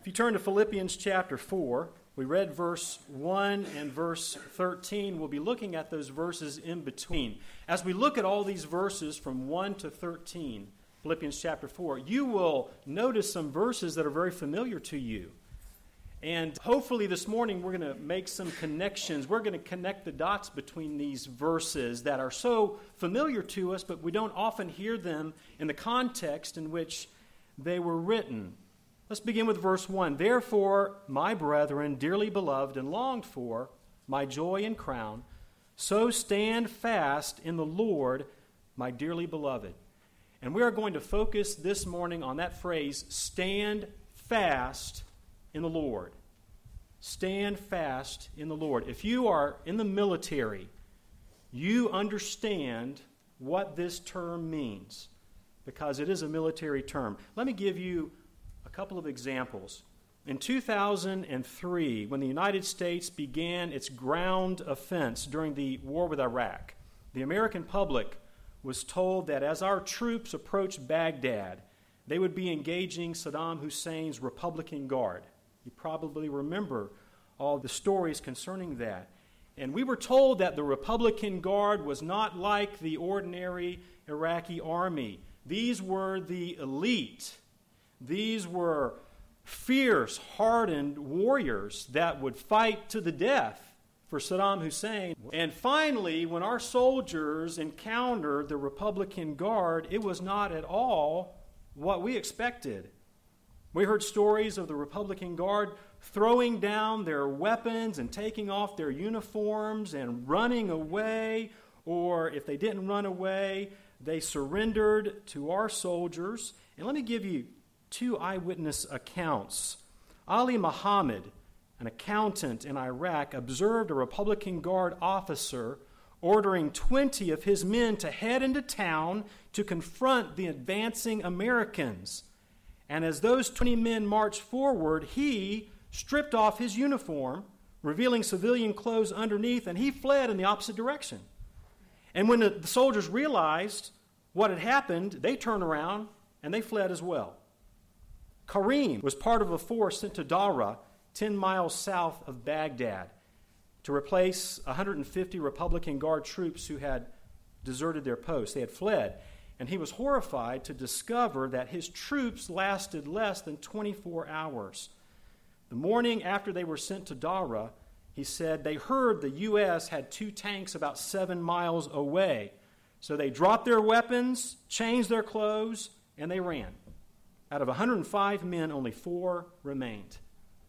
If you turn to Philippians chapter 4, we read verse 1 and verse 13. We'll be looking at those verses in between. As we look at all these verses from 1 to 13, Philippians chapter 4, you will notice some verses that are very familiar to you. And hopefully this morning we're going to make some connections. We're going to connect the dots between these verses that are so familiar to us, but we don't often hear them in the context in which they were written. Let's begin with verse 1. Therefore, my brethren, dearly beloved and longed for, my joy and crown, so stand fast in the Lord, my dearly beloved. And we are going to focus this morning on that phrase, stand fast in the Lord. Stand fast in the Lord. If you are in the military, you understand what this term means because it is a military term. Let me give you a couple of examples. In 2003, when the United States began its ground offense during the war with Iraq, the American public was told that as our troops approached Baghdad, they would be engaging Saddam Hussein's Republican Guard. You probably remember all the stories concerning that. And we were told that the Republican Guard was not like the ordinary Iraqi army. These were the elite. These were fierce, hardened warriors that would fight to the death for Saddam Hussein. And finally, when our soldiers encountered the Republican Guard, it was not at all what we expected. We heard stories of the Republican Guard throwing down their weapons and taking off their uniforms and running away, or if they didn't run away, they surrendered to our soldiers. And let me give you two eyewitness accounts. Ali Muhammad, an accountant in Iraq, observed a Republican Guard officer ordering 20 of his men to head into town to confront the advancing Americans. And as those 20 men marched forward, he stripped off his uniform, revealing civilian clothes underneath, and he fled in the opposite direction. And when the soldiers realized what had happened, they turned around and they fled as well. Karim was part of a force sent to Dara, 10 miles south of Baghdad, to replace 150 Republican Guard troops who had deserted their posts. They had fled. And he was horrified to discover that his troops lasted less than 24 hours. The morning after they were sent to Dara, he said they heard the U.S. had 2 tanks about 7 miles away. So they dropped their weapons, changed their clothes, and they ran. Out of 105 men, only 4 remained.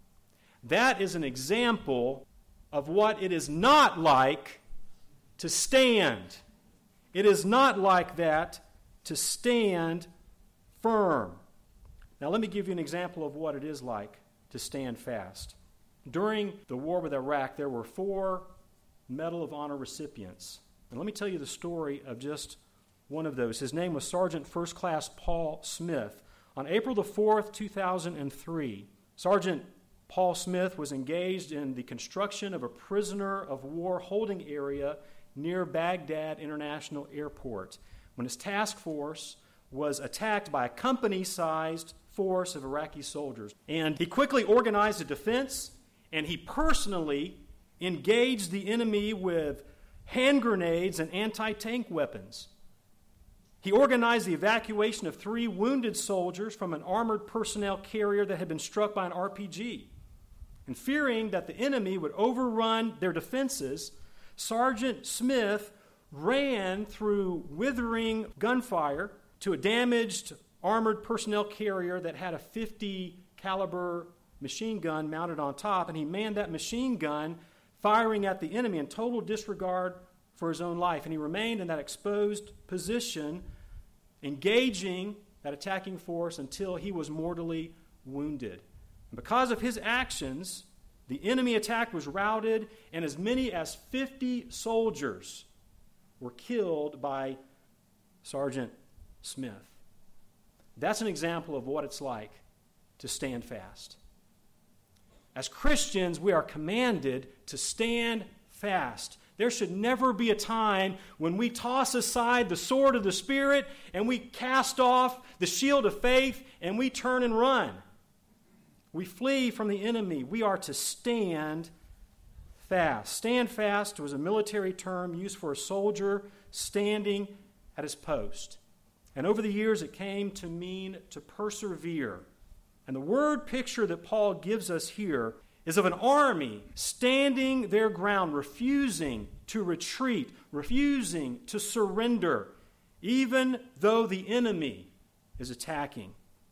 That is an example of what it is not like to stand. It is not like that to stand firm. Now let me give you an example of what it is like to stand fast. During the war with Iraq, there were 4 Medal of Honor recipients. And let me tell you the story of just one of those. His name was Sergeant First Class Paul Smith. On April the 4th, 2003, Sergeant Paul Smith was engaged in the construction of a prisoner of war holding area near Baghdad International Airport when his task force was attacked by a company-sized force of Iraqi soldiers. And he quickly organized a defense, and he personally engaged the enemy with hand grenades and anti-tank weapons. He organized the evacuation of 3 wounded soldiers from an armored personnel carrier that had been struck by an RPG. And fearing that the enemy would overrun their defenses, Sergeant Smith ran through withering gunfire to a damaged armored personnel carrier that had a .50 caliber machine gun mounted on top, and he manned that machine gun, firing at the enemy in total disregard for his own life. And he remained in that exposed position, engaging that attacking force until he was mortally wounded. And because of his actions, the enemy attack was routed, and as many as 50 soldiers were killed by Sergeant Smith. That's an example of what it's like to stand fast. As Christians, we are commanded to stand fast. There should never be a time when we toss aside the sword of the Spirit and we cast off the shield of faith and we turn and run. We flee from the enemy. We are to stand fast. Stand fast was a military term used for a soldier standing at his post. And over the years, it came to mean to persevere. And the word picture that Paul gives us here is of an army standing their ground, refusing to retreat, refusing to surrender, even though the enemy is attacking.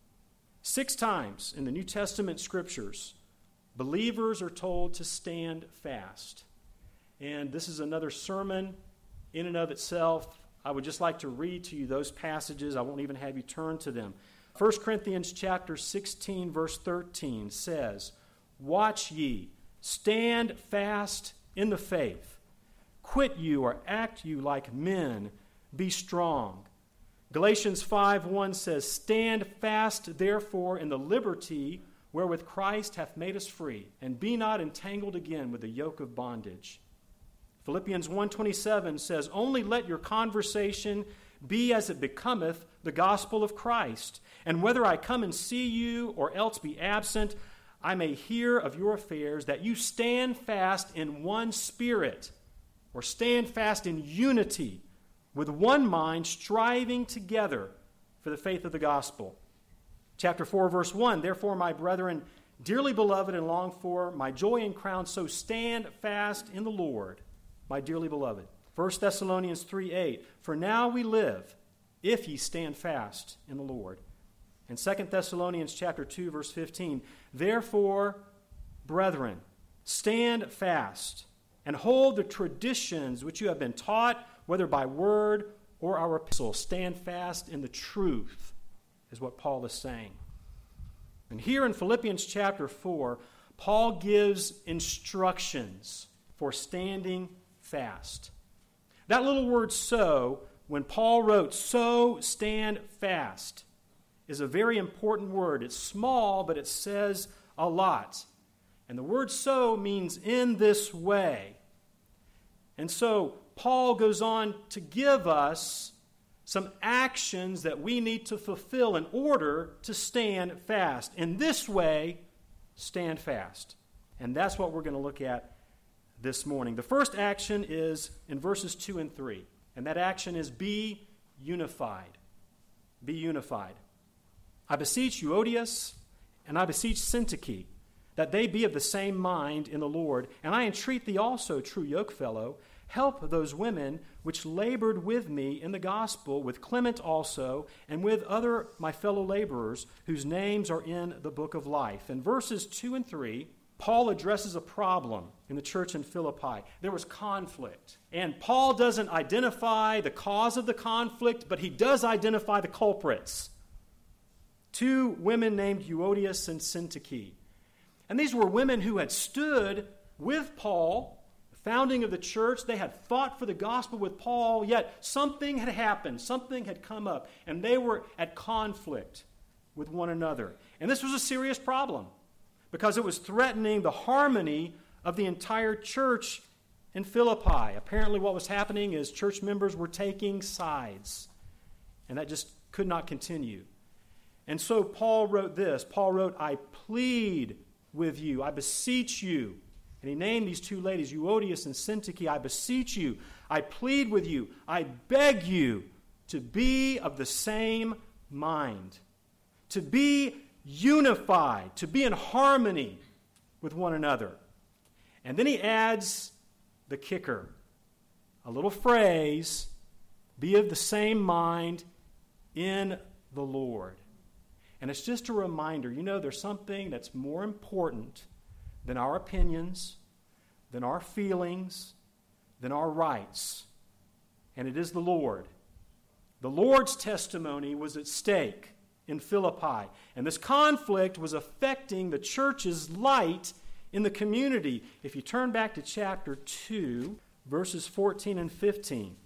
6 times in the New Testament scriptures, believers are told to stand fast. And this is another sermon in and of itself. I would just like to read to you those passages. I won't even have you turn to them. 1 Corinthians chapter 16, verse 13 says, "Watch ye, stand fast in the faith. Quit you or act you like men, be strong." Galatians 5:1 says, "Stand fast therefore in the liberty wherewith Christ hath made us free, and be not entangled again with the yoke of bondage." Philippians 1:27 says, "Only let your conversation be as it becometh the gospel of Christ, and whether I come and see you or else be absent, I may hear of your affairs, that you stand fast in one spirit," or stand fast in unity, with one mind, striving together for the faith of the gospel. Chapter 4, verse 1, "Therefore, my brethren, dearly beloved and longed for, my joy and crown, so stand fast in the Lord, my dearly beloved." 1 Thessalonians 3:8, "For now we live, if ye stand fast in the Lord." And 2 Thessalonians chapter 2, verse 15, "Therefore, brethren, stand fast, and hold the traditions which you have been taught, whether by word or our epistle." Stand fast in the truth, is what Paul is saying. And here in Philippians chapter 4, Paul gives instructions for standing fast. That little word "so," when Paul wrote, "So stand fast," is a very important word. It's small, but it says a lot. And the word "so" means in this way. And so Paul goes on to give us some actions that we need to fulfill in order to stand fast. In this way, stand fast. And that's what we're going to look at this morning. The first action is in verses 2 and 3. And that action is be unified. Be unified. "I beseech Euodias, and I beseech Syntyche, that they be of the same mind in the Lord. And I entreat thee also, true yokefellow, help those women which labored with me in the gospel, with Clement also, and with other my fellow laborers, whose names are in the book of life." In verses 2 and 3, Paul addresses a problem in the church in Philippi. There was conflict. And Paul doesn't identify the cause of the conflict, but he does identify the culprits. 2 women named Euodias and Syntyche. And these were women who had stood with Paul, founding of the church. They had fought for the gospel with Paul, yet something had happened. Something had come up, and they were at conflict with one another. And this was a serious problem because it was threatening the harmony of the entire church in Philippi. Apparently what was happening is church members were taking sides, and that just could not continue. And so Paul wrote this. Paul wrote, "I plead with you, I beseech you." And he named these 2 ladies, Euodias and Syntyche. "I beseech you, I plead with you, I beg you to be of the same mind, to be unified, to be in harmony with one another." And then he adds the kicker, a little phrase, "be of the same mind in the Lord." And it's just a reminder, there's something that's more important than our opinions, than our feelings, than our rights. And it is the Lord. The Lord's testimony was at stake in Philippi. And this conflict was affecting the church's light in the community. If you turn back to chapter 2, verses 14 and 15,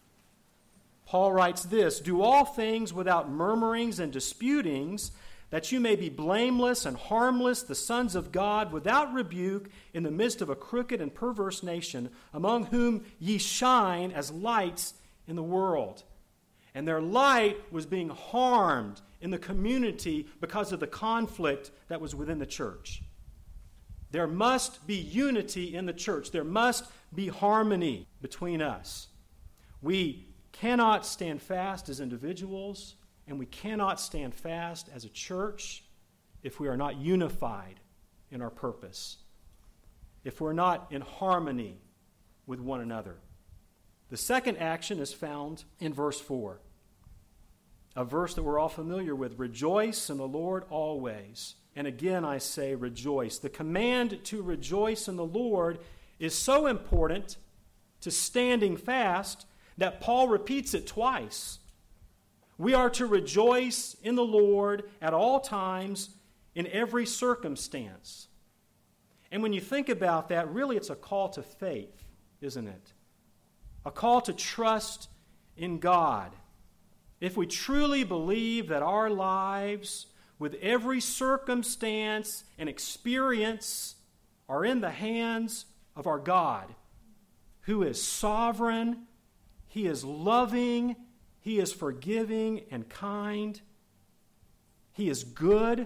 Paul writes this, "Do all things without murmurings and disputings, that you may be blameless and harmless, the sons of God, without rebuke, in the midst of a crooked and perverse nation, among whom ye shine as lights in the world." And their light was being harmed in the community because of the conflict that was within the church. There must be unity in the church. There must be harmony between us. We cannot stand fast as individuals, and we cannot stand fast as a church if we are not unified in our purpose, if we're not in harmony with one another. The second action is found in verse 4, a verse that we're all familiar with. Rejoice in the Lord always. And again I say rejoice. The command to rejoice in the Lord is so important to standing fast that Paul repeats it twice. We are to rejoice in the Lord at all times, in every circumstance. And when you think about that, really it's a call to faith, isn't it? A call to trust in God. If we truly believe that our lives, with every circumstance and experience, are in the hands of our God, who is sovereign, He is loving, He is forgiving and kind, He is good,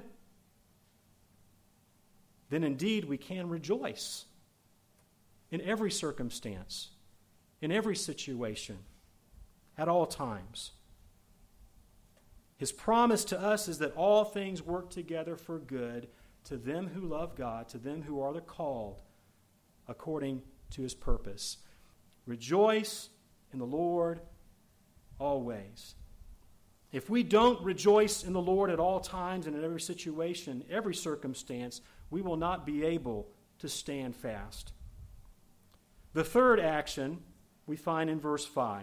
then indeed we can rejoice in every circumstance, in every situation, at all times. His promise to us is that all things work together for good to them who love God, to them who are the called according to His purpose. Rejoice in the Lord always. If we don't rejoice in the Lord at all times and in every situation, every circumstance, we will not be able to stand fast. The third action we find in verse 5.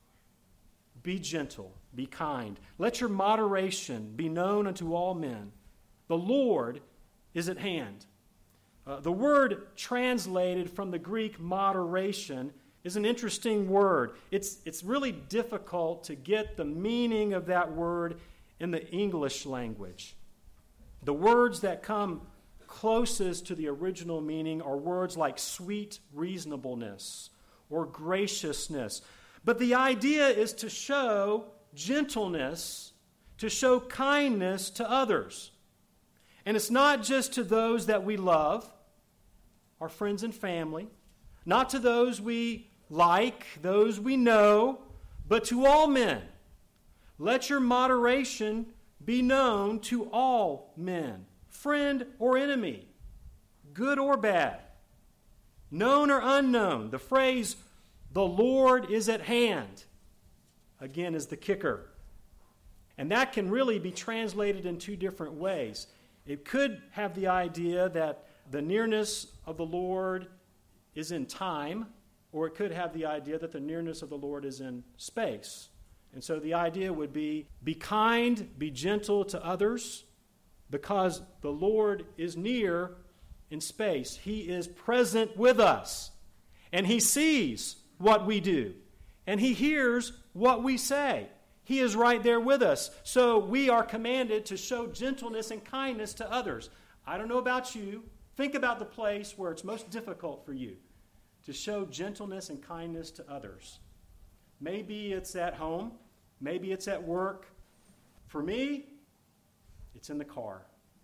Be gentle, be kind. Let your moderation be known unto all men. The Lord is at hand. The word translated from the Greek moderation is an interesting word. It's really difficult to get the meaning of that word in the English language. The words that come closest to the original meaning are words like sweet reasonableness or graciousness. But the idea is to show gentleness, to show kindness to others. And it's not just to those that we love, our friends and family, not to those we like, those we know, but to all men. Let your moderation be known to all men, friend or enemy, good or bad, known or unknown. The phrase, the Lord is at hand, again, is the kicker. And that can really be translated in two different ways. It could have the idea that the nearness of the Lord is in time, or it could have the idea that the nearness of the Lord is in space. And so the idea would be kind, be gentle to others, because the Lord is near in space. He is present with us, and He sees what we do, and He hears what we say. He is right there with us. So we are commanded to show gentleness and kindness to others. I don't know about you. Think about the place where it's most difficult for you to show gentleness and kindness to others. Maybe it's at home. Maybe it's at work. For me, it's in the car.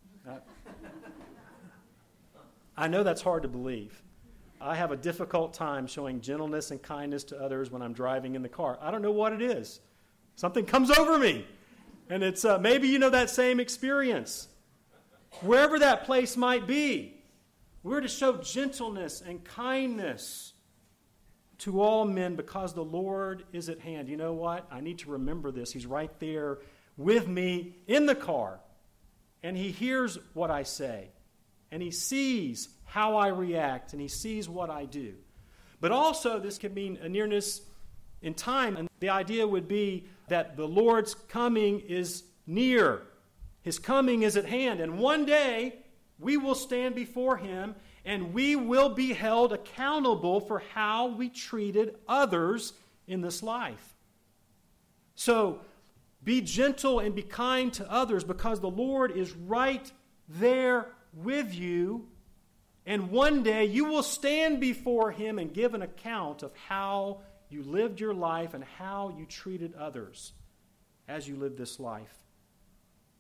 I know that's hard to believe. I have a difficult time showing gentleness and kindness to others when I'm driving in the car. I don't know what it is. Something comes over me. And it's maybe you know that same experience. Wherever that place might be, we're to show gentleness and kindness to all men because the Lord is at hand. You know what? I need to remember this. He's right there with me in the car. And He hears what I say. And He sees how I react. And He sees what I do. But also this can mean a nearness in time. And the idea would be that the Lord's coming is near. His coming is at hand. And one day we will stand before Him and we will be held accountable for how we treated others in this life. So be gentle and be kind to others because the Lord is right there with you. And one day you will stand before Him and give an account of how you lived your life and how you treated others as you lived this life.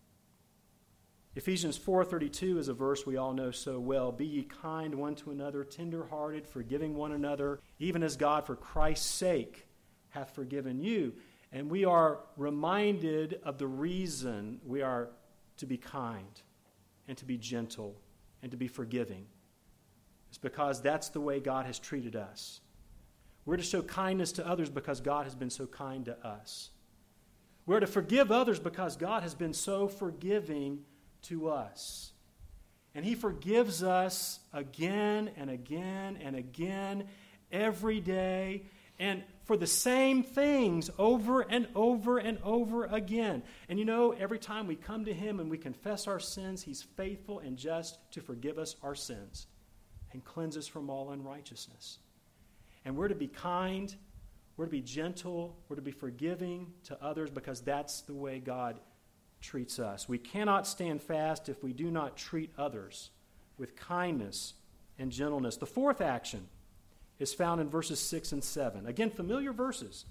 Ephesians 4:32 is a verse we all know so well. Be ye kind one to another, tender-hearted, forgiving one another, even as God for Christ's sake hath forgiven you. And we are reminded of the reason we are to be kind and to be gentle and to be forgiving. It's because that's the way God has treated us. We're to show kindness to others because God has been so kind to us. We're to forgive others because God has been so forgiving to us. And He forgives us again and again and again every day, and for the same things over and over and over again. And you know, every time we come to Him and we confess our sins, He's faithful and just to forgive us our sins and cleanse us from all unrighteousness. And we're to be kind, we're to be gentle, we're to be forgiving to others because that's the way God treats us. We cannot stand fast if we do not treat others with kindness and gentleness. The fourth action is found in verses 6 and 7. Again, familiar verses.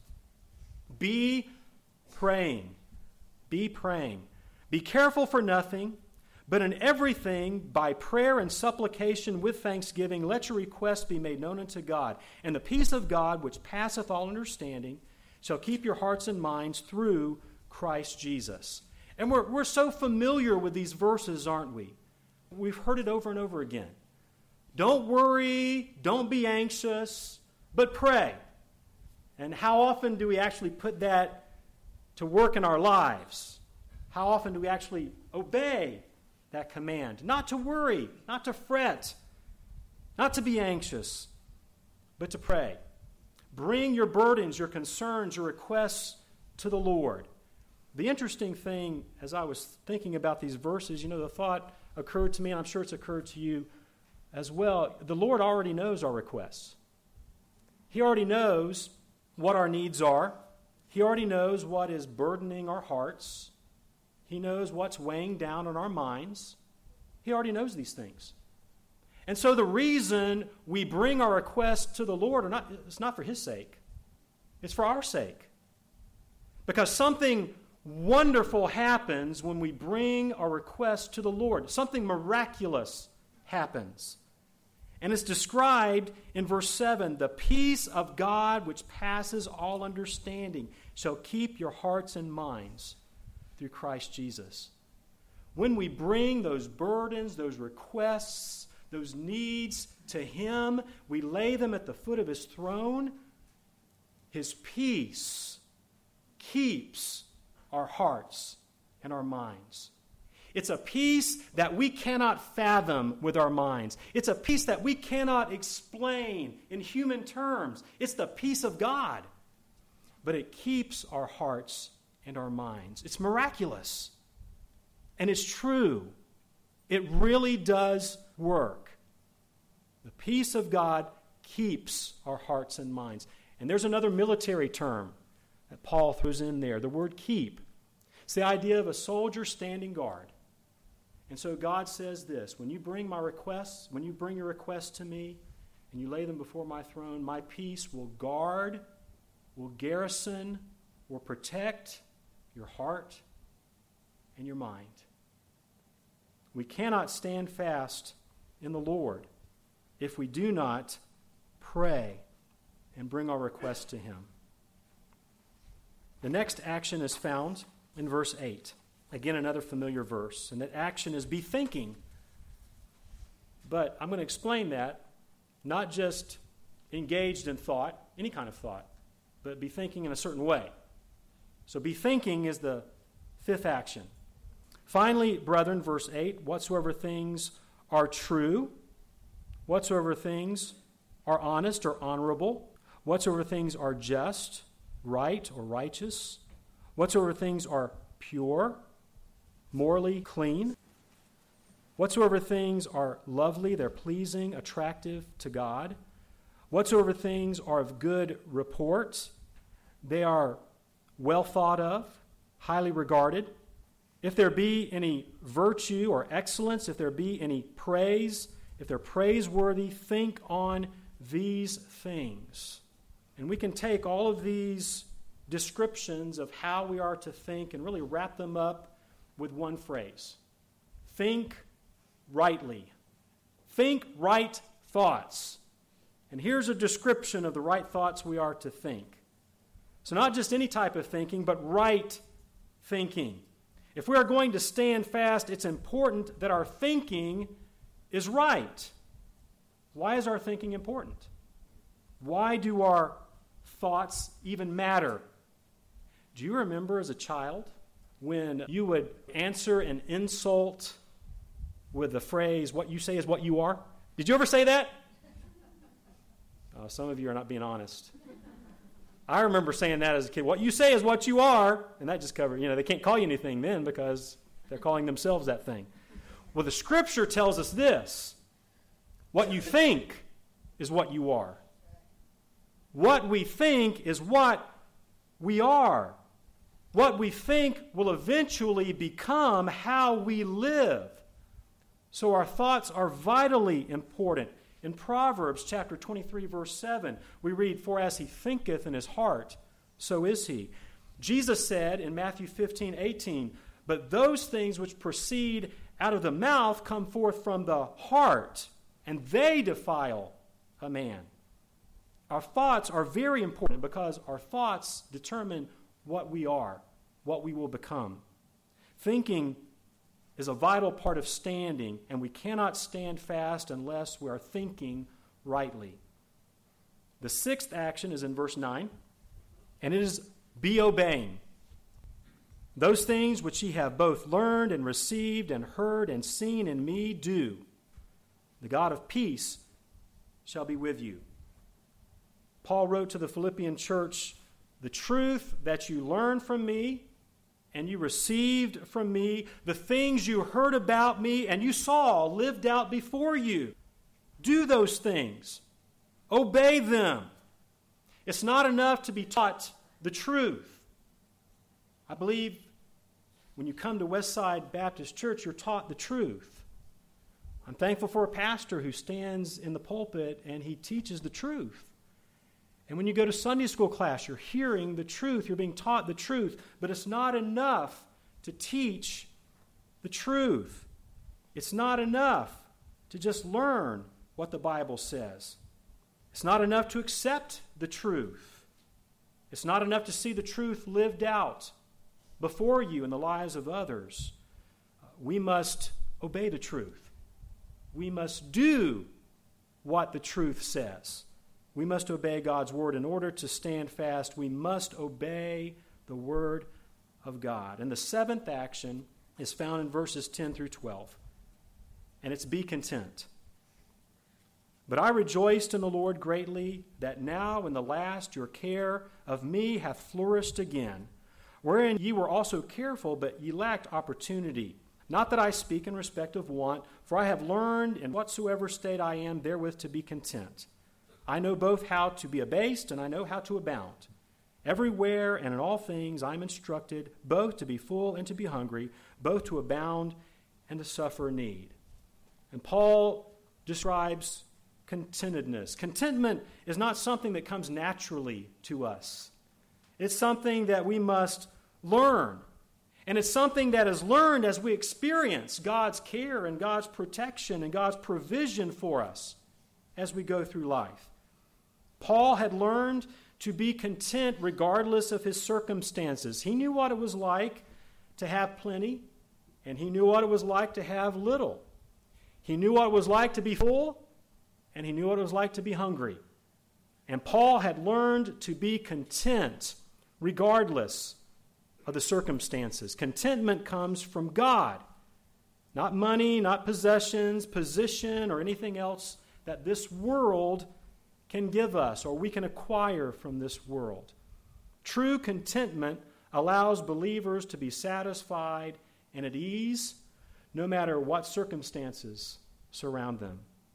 Be praying. Be praying. Be careful for nothing, but in everything, by prayer and supplication with thanksgiving, let your requests be made known unto God. And the peace of God, which passeth all understanding, shall keep your hearts and minds through Christ Jesus. And we're so familiar with these verses, aren't we? We've heard it over and over again. Don't worry, don't be anxious, but pray. And how often do we actually put that to work in our lives? How often do we actually obey that command? Not to worry, not to fret, not to be anxious, but to pray. Bring your burdens, your concerns, your requests to the Lord. The interesting thing, as I was thinking about these verses, the thought occurred to me, and I'm sure it's occurred to you as well. The Lord already knows our requests. He already knows what our needs are. He already knows what is burdening our hearts. He knows what's weighing down on our minds. He already knows these things. And so the reason we bring our requests to the Lord, it's not for His sake. It's for our sake. Because something wonderful happens when we bring our requests to the Lord. Something miraculous happens. And it's described in verse 7, the peace of God which passes all understanding shall keep your hearts and minds through Christ Jesus. When we bring those burdens, those requests, those needs to Him, we lay them at the foot of His throne, His peace keeps our hearts and our minds. It's a peace that we cannot fathom with our minds. It's a peace that we cannot explain in human terms. It's the peace of God. But it keeps our hearts and our minds. It's miraculous. And it's true. It really does work. The peace of God keeps our hearts and minds. And there's another military term that Paul throws in there, the word keep. It's the idea of a soldier standing guard. And so God says this, when you bring my requests, when you bring your requests to me and you lay them before my throne, my peace will guard, will garrison, will protect your heart and your mind. We cannot stand fast in the Lord if we do not pray and bring our requests to Him. The next action is found in verse 8. Again, another familiar verse. And that action is be thinking. But I'm going to explain that, not just engaged in thought, any kind of thought, but be thinking in a certain way. So be thinking is the fifth action. Finally, brethren, verse 8, whatsoever things are true, whatsoever things are honest or honorable, whatsoever things are just, right or righteous, whatsoever things are pure, morally clean, whatsoever things are lovely, they're pleasing, attractive to God, whatsoever things are of good report, they are well thought of, highly regarded. If there be any virtue or excellence, if there be any praise, if they're praiseworthy, think on these things. And we can take all of these descriptions of how we are to think and really wrap them up with one phrase. think rightly. Think right thoughts. And here's a description of the right thoughts we are to think. So not just any type of thinking, but right thinking. If we are going to stand fast, it's important that our thinking is right. Why is our thinking important? Why do our thoughts even matter? Do you remember as a child when you would answer an insult with the phrase, "What you say is what you are"? Did you ever say that? Some of you are not being honest. I remember saying that as a kid. What you say is what you are. And that just covered, they can't call you anything then because they're calling themselves that thing. Well, the Scripture tells us this. What you think is what you are. What we think is what we are. What we think will eventually become how we live. So our thoughts are vitally important. In Proverbs chapter 23, verse 7, we read, "For as he thinketh in his heart, so is he." Jesus said in Matthew 15:18, "But those things which proceed out of the mouth come forth from the heart, and they defile a man." Our thoughts are very important because our thoughts determine what we are, what we will become. Thinking is a vital part of standing, and we cannot stand fast unless we are thinking rightly. The sixth action is in verse 9, and it is be obeying. "Those things which ye have both learned and received and heard and seen in me, do. The God of peace shall be with you." Paul wrote to the Philippian church, "The truth that you learned from me and you received from me, the things you heard about me and you saw lived out before you. Do those things. Obey them." It's not enough to be taught the truth. I believe when you come to Westside Baptist Church, you're taught the truth. I'm thankful for a pastor who stands in the pulpit and he teaches the truth. And when you go to Sunday school class, you're hearing the truth. You're being taught the truth. But it's not enough to teach the truth. It's not enough to just learn what the Bible says. It's not enough to accept the truth. It's not enough to see the truth lived out before you in the lives of others. We must obey the truth. We must do what the truth says. We must obey God's word. In order to stand fast, we must obey the word of God. And the seventh action is found in verses 10 through 12. And it's be content. "But I rejoiced in the Lord greatly, that now in the last your care of me hath flourished again, wherein ye were also careful, but ye lacked opportunity. Not that I speak in respect of want, for I have learned in whatsoever state I am therewith to be content. I know both how to be abased, and I know how to abound. Everywhere and in all things I am instructed, both to be full and to be hungry, both to abound and to suffer need." And Paul describes contentedness. Contentment is not something that comes naturally to us. It's something that we must learn. And it's something that is learned as we experience God's care and God's protection and God's provision for us as we go through life. Paul had learned to be content regardless of his circumstances. He knew what it was like to have plenty, and he knew what it was like to have little. He knew what it was like to be full, and he knew what it was like to be hungry. And Paul had learned to be content regardless of the circumstances. Contentment comes from God, not money, not possessions, position, or anything else that this world can give us or we can acquire from this world. True contentment allows believers to be satisfied and at ease no matter what circumstances surround them.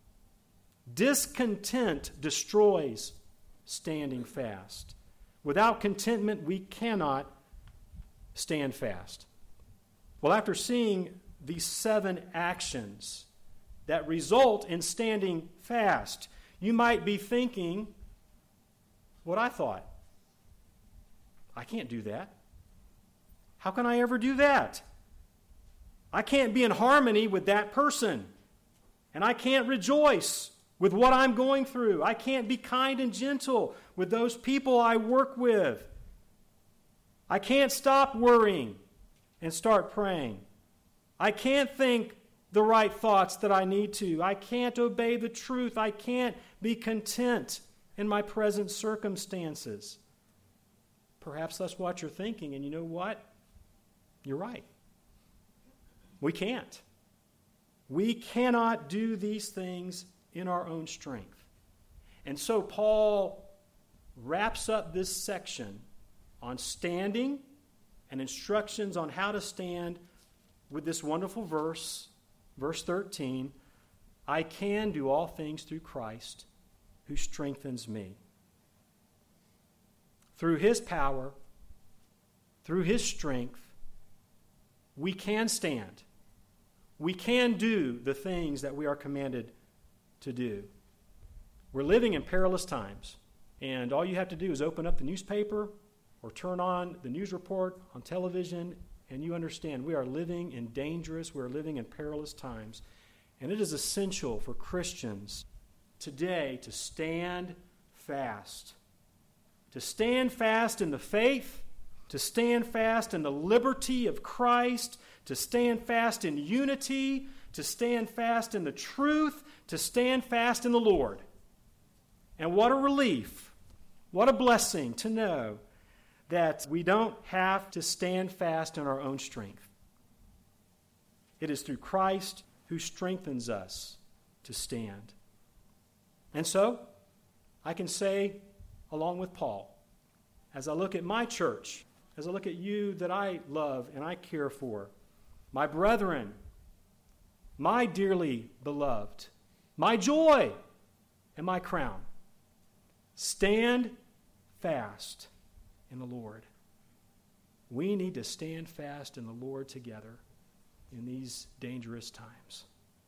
Discontent destroys standing fast. Without contentment, we cannot stand fast. Well, after seeing these 7 actions that result in standing fast, you might be thinking what I thought. I can't do that. How can I ever do that? I can't be in harmony with that person. And I can't rejoice with what I'm going through. I can't be kind and gentle with those people I work with. I can't stop worrying and start praying. I can't think the right thoughts that I need to. I can't obey the truth. I can't be content in my present circumstances. Perhaps that's what you're thinking, and you know what? You're right. We can't. We cannot do these things in our own strength. And so Paul wraps up this section on standing and instructions on how to stand with this wonderful verse, verse 13, I can do all things through Christ who strengthens me. Through his power, through his strength, we can stand. We can do the things that we are commanded to do. We're living in perilous times, and all you have to do is open up the newspaper or turn on the news report on television, and you understand we are living in dangerous, we're living in perilous times. And it is essential for Christians today to stand fast. To stand fast in the faith, to stand fast in the liberty of Christ, to stand fast in unity, to stand fast in the truth, to stand fast in the Lord. And what a relief, what a blessing to know that we don't have to stand fast in our own strength. It is through Christ who strengthens us to stand. And so, I can say, along with Paul, as I look at my church, as I look at you that I love and I care for, my brethren, my dearly beloved, my joy and my crown, stand fast in the Lord. We need to stand fast in the Lord together in these dangerous times.